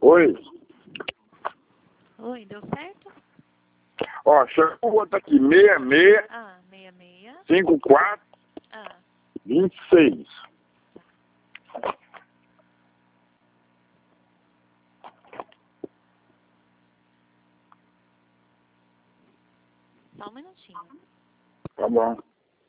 Oi. Oi, deu certo? Ó, chegou o outro aqui, 66 66. 54 26. Só um minutinho. Tá bom.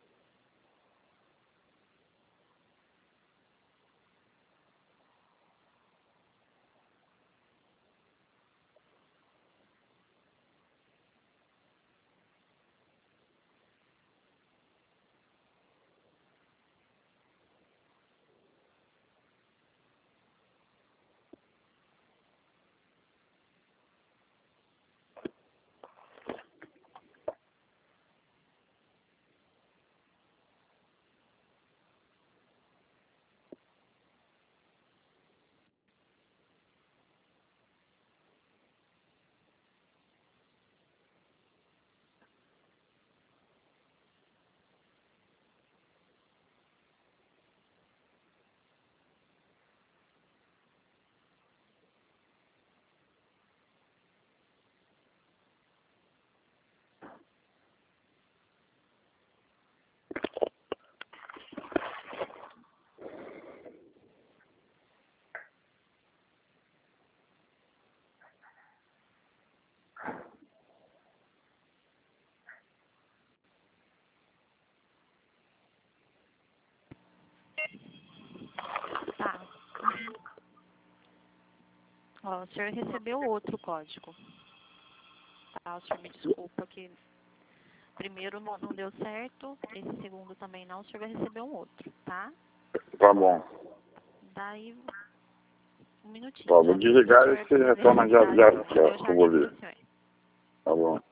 Tá. Ó, o senhor recebeu outro código. Tá, o senhor me desculpa que primeiro não deu certo, esse segundo também não, o senhor vai receber um outro, tá? Tá bom. Daí, um minutinho. Tá, vou desligar e você retorna já, que eu vou ver. Tá bom.